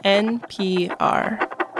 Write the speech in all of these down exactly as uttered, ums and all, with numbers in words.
N P R.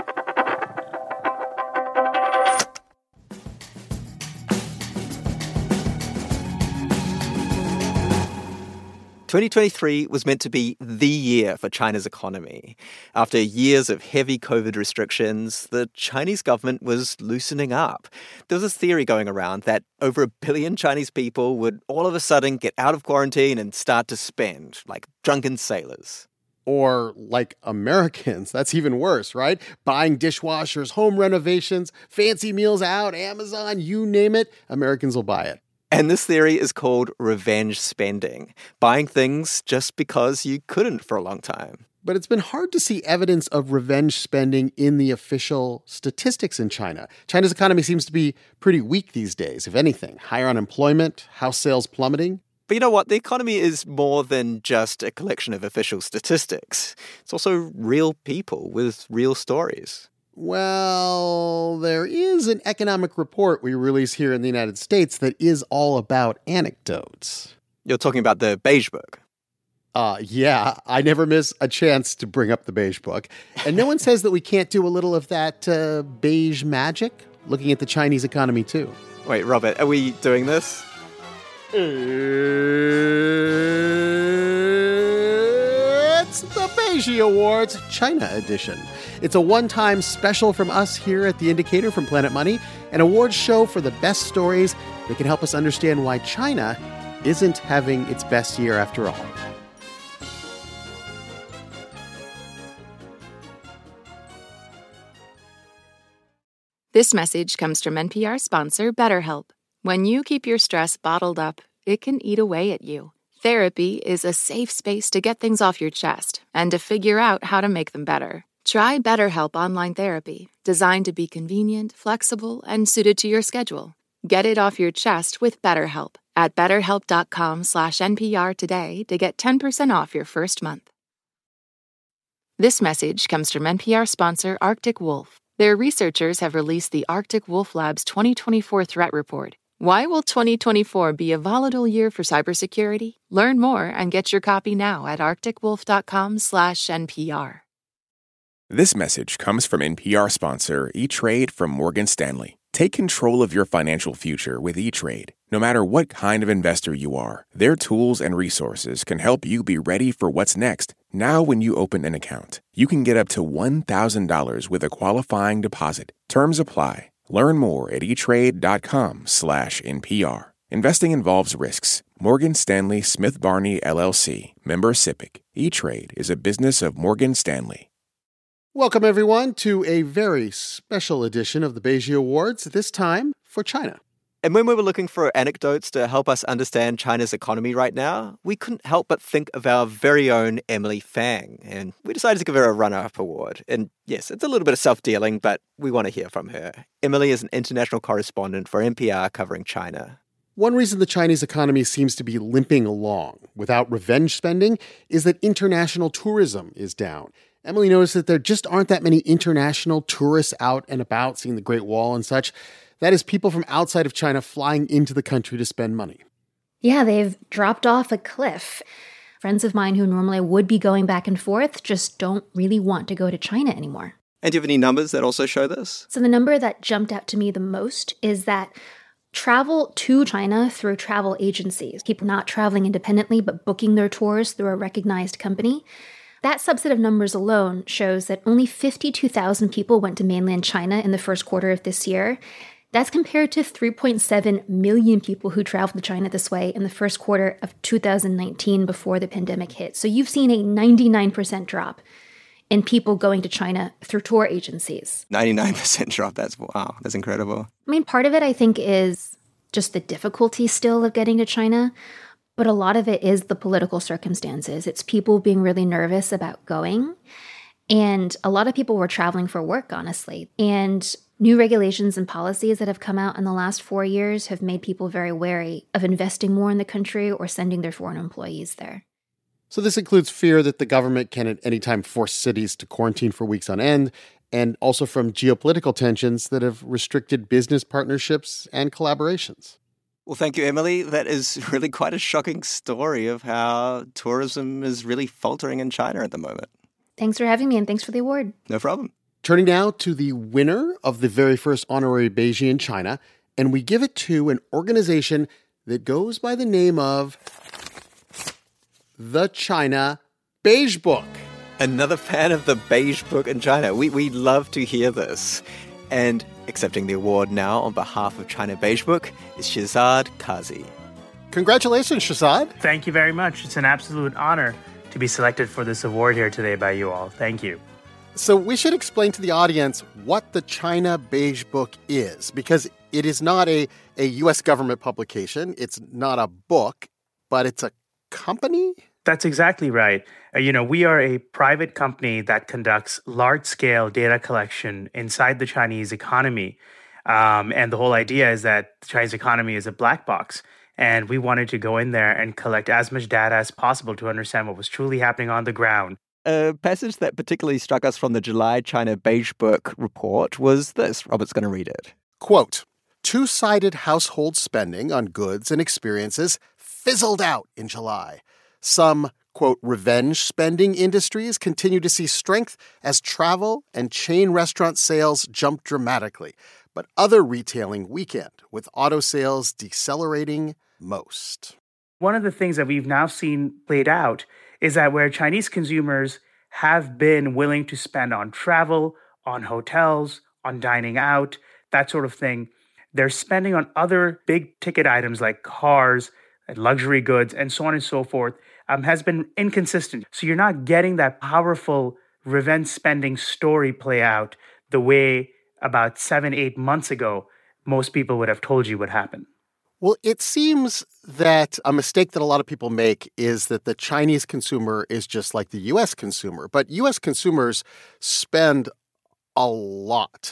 twenty twenty-three was meant to be the year for China's economy. After years of heavy COVID restrictions, the Chinese government was loosening up. There was this theory going around that over a billion Chinese people would all of a sudden get out of quarantine and start to spend, like drunken sailors. Or like Americans. That's even worse, right? Buying dishwashers, home renovations, fancy meals out, Amazon, you name it, Americans will buy it. And this theory is called revenge spending, buying things just because you couldn't for a long time. But it's been hard to see evidence of revenge spending in the official statistics in China. China's economy seems to be pretty weak these days, if anything. Higher unemployment, house sales plummeting. But you know what? The economy is more than just a collection of official statistics. It's also real people with real stories. Well, there is an economic report we release here in the United States that is all about anecdotes. You're talking about the Beige Book. Uh, yeah, I never miss a chance to bring up the Beige Book. And no one says that we can't do a little of that uh, beige magic, looking at the Chinese economy too. Wait, Robert, are we doing this? It's the Beige Awards China edition. It's a one-time special from us here at The Indicator from Planet Money, an awards show for the best stories that can help us understand why China isn't having its best year after all. This message comes from N P R sponsor BetterHelp. When you keep your stress bottled up, it can eat away at you. Therapy is a safe space to get things off your chest and to figure out how to make them better. Try BetterHelp Online Therapy, designed to be convenient, flexible, and suited to your schedule. Get it off your chest with BetterHelp at betterhelp.com slash NPR today to get ten percent off your first month. This message comes from N P R sponsor Arctic Wolf. Their researchers have released the Arctic Wolf Lab's twenty twenty-four Threat Report. Why will twenty twenty-four be a volatile year for cybersecurity? Learn more and get your copy now at arcticwolf.com slash NPR. This message comes from N P R sponsor E-Trade from Morgan Stanley. Take control of your financial future with E-Trade. No matter what kind of investor you are, their tools and resources can help you be ready for what's next. Now when you open an account, you can get up to one thousand dollars with a qualifying deposit. Terms apply. Learn more at etrade.com slash NPR. Investing involves risks. Morgan Stanley Smith Barney, L L C. Member SIPC. E-Trade is a business of Morgan Stanley. Welcome, everyone, to a very special edition of the Beige Awards, this time for China. And when we were looking for anecdotes to help us understand China's economy right now, we couldn't help but think of our very own Emily Fang. And we decided to give her a runner-up award. And yes, it's a little bit of self-dealing, but we want to hear from her. Emily is an international correspondent for N P R covering China. One reason the Chinese economy seems to be limping along without revenge spending is that international tourism is down. Emily noticed that there just aren't that many international tourists out and about seeing the Great Wall and such. That is people from outside of China flying into the country to spend money. Yeah, they've dropped off a cliff. Friends of mine who normally would be going back and forth just don't really want to go to China anymore. And do you have any numbers that also show this? So the number that jumped out to me the most is that travel to China through travel agencies, people not traveling independently but booking their tours through a recognized company, that subset of numbers alone shows that only fifty-two thousand people went to mainland China in the first quarter of this year. That's compared to three point seven million people who traveled to China this way in the first quarter of two thousand nineteen before the pandemic hit. So you've seen a ninety-nine percent drop in people going to China through tour agencies. ninety-nine percent drop. That's, wow, that's incredible. I mean, part of it, I think, is just the difficulty still of getting to China. But a lot of it is the political circumstances. It's people being really nervous about going. And a lot of people were traveling for work, honestly. And new regulations and policies that have come out in the last four years have made people very wary of investing more in the country or sending their foreign employees there. So this includes fear that the government can at any time force cities to quarantine for weeks on end, and also from geopolitical tensions that have restricted business partnerships and collaborations. Well, thank you, Emily. That is really quite a shocking story of how tourism is really faltering in China at the moment. Thanks for having me, and thanks for the award. No problem. Turning now to the winner of the very first honorary Beige in China, and we give it to an organization that goes by the name of the China Beige Book. Another fan of the Beige Book in China. We we love to hear this. And accepting the award now on behalf of China Beige Book is Shehzad Kazi. Congratulations, Shehzad. Thank you very much. It's an absolute honor to be selected for this award here today by you all. Thank you. So we should explain to the audience what the China Beige Book is, because it is not a, a U S government publication. It's not a book, but it's a company? That's exactly right. Uh, you know, we are a private company that conducts large-scale data collection inside the Chinese economy. Um, and the whole idea is that the Chinese economy is a black box. And we wanted to go in there and collect as much data as possible to understand what was truly happening on the ground. A passage that particularly struck us from the July China Beige Book report was this. Robert's going to read it. Quote, two-sided household spending on goods and experiences fizzled out in July. Some, quote, revenge spending industries continue to see strength as travel and chain restaurant sales jump dramatically. But other retailing weakened, with auto sales decelerating most. One of the things that we've now seen played out is that where Chinese consumers have been willing to spend on travel, on hotels, on dining out, that sort of thing, they're spending on other big ticket items like cars, luxury goods, and so on and so forth, um, has been inconsistent. So you're not getting that powerful revenge spending story play out the way about seven, eight months ago most people would have told you would happen. Well, it seems that a mistake that a lot of people make is that the Chinese consumer is just like the U S consumer. But U S consumers spend a lot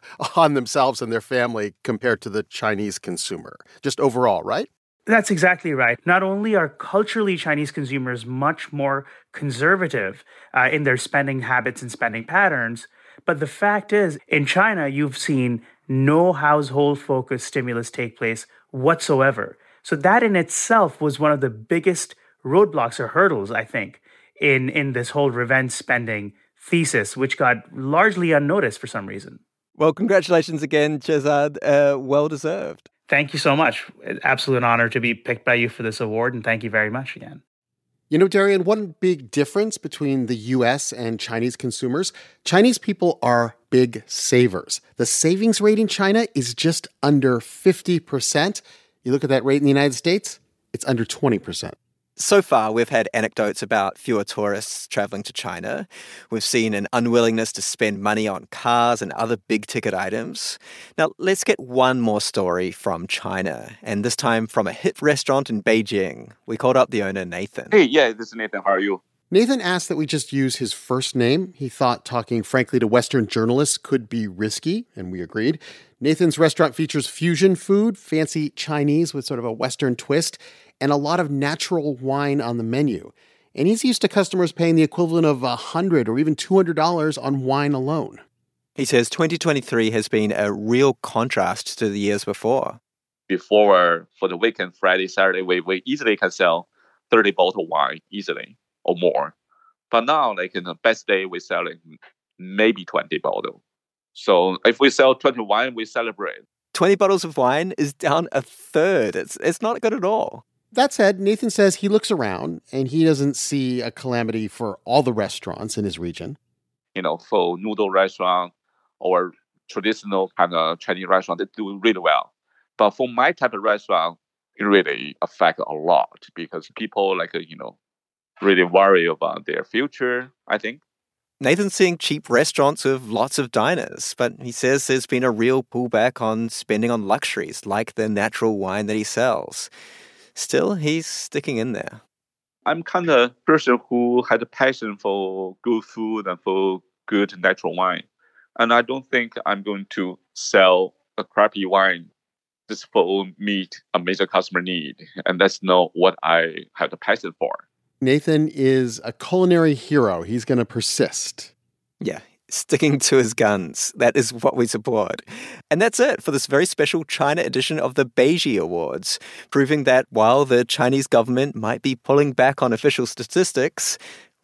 on themselves and their family compared to the Chinese consumer, just overall, right? That's exactly right. Not only are culturally Chinese consumers much more conservative uh, in their spending habits and spending patterns, but the fact is, in China, you've seen no household-focused stimulus take place whatsoever. So that in itself was one of the biggest roadblocks or hurdles, I think, in, in this whole revenge spending thesis, which got largely unnoticed for some reason. Well, congratulations again, Shehzad. Uh, well deserved. Thank you so much. Absolute honor to be picked by you for this award, and thank you very much again. You know, Darian, one big difference between the U S and Chinese consumers, Chinese people are big savers. The savings rate in China is just under fifty percent. You look at that rate in the United States, it's under twenty percent. So far, we've had anecdotes about fewer tourists traveling to China. We've seen an unwillingness to spend money on cars and other big-ticket items. Now, let's get one more story from China, and this time from a hit restaurant in Beijing. We called up the owner, Nathan. Hey, yeah, this is Nathan. How are you? Nathan asked that we just use his first name. He thought talking frankly to Western journalists could be risky, and we agreed. Nathan's restaurant features fusion food, fancy Chinese with sort of a Western twist, and a lot of natural wine on the menu. And he's used to customers paying the equivalent of one hundred dollars or even two hundred dollars on wine alone. He says twenty twenty-three has been a real contrast to the years before. Before, for the weekend, Friday, Saturday, we, we easily can sell thirty bottles of wine, easily, or more. But now, like in the best day, we're selling maybe twenty bottles. So if we sell twenty wine, we celebrate. twenty bottles of wine is down a third. It's it's not good at all. That said, Nathan says he looks around and he doesn't see a calamity for all the restaurants in his region. You know, for noodle restaurant or traditional kind of Chinese restaurant, they do really well. But for my type of restaurant, it really affects a lot because people like, you know, really worry about their future, I think. Nathan's seeing cheap restaurants with lots of diners, but he says there's been a real pullback on spending on luxuries like the natural wine that he sells. Still, he's sticking in there. I'm kind of person who had a passion for good food and for good natural wine. And I don't think I'm going to sell a crappy wine just for meet a major customer need. And that's not what I have the passion for. Nathan is a culinary hero. He's going to persist. Yeah, sticking to his guns. That is what we support. And that's it for this very special China edition of the Beige Awards, proving that while the Chinese government might be pulling back on official statistics,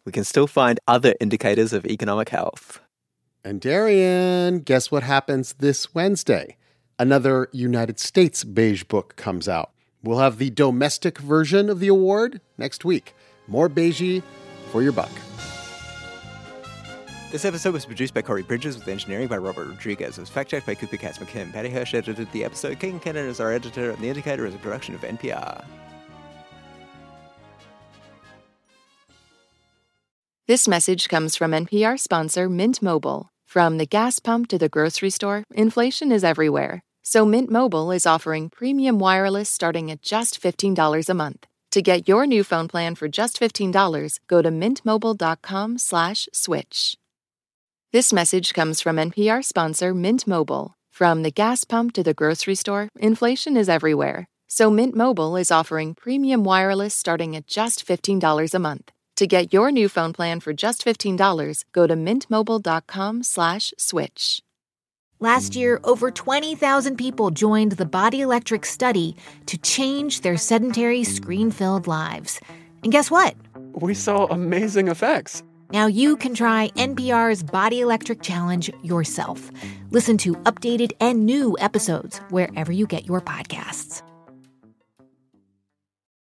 we can still find other indicators of economic health. And Darian, guess what happens this Wednesday? Another United States Beige Book comes out. We'll have the domestic version of the award next week. More Beige for your buck. This episode was produced by Corey Bridges with engineering by Robert Rodriguez. It was fact-checked by Cooper Katz-McKim. Patty Hirsch edited the episode. Keegan Kennedy is our editor, and The Indicator is a production of N P R. This message comes from N P R sponsor Mint Mobile. From the gas pump to the grocery store, inflation is everywhere. So Mint Mobile is offering premium wireless starting at just fifteen dollars a month. To get your new phone plan for just fifteen dollars, go to mintmobile.com slash switch. This message comes from N P R sponsor Mint Mobile. From the gas pump to the grocery store, inflation is everywhere. So Mint Mobile is offering premium wireless starting at just fifteen dollars a month. To get your new phone plan for just fifteen dollars, go to mintmobile.com slash switch. Last year, over twenty thousand people joined the Body Electric study to change their sedentary, screen-filled lives. And guess what? We saw amazing effects. Now you can try N P R's Body Electric Challenge yourself. Listen to updated and new episodes wherever you get your podcasts.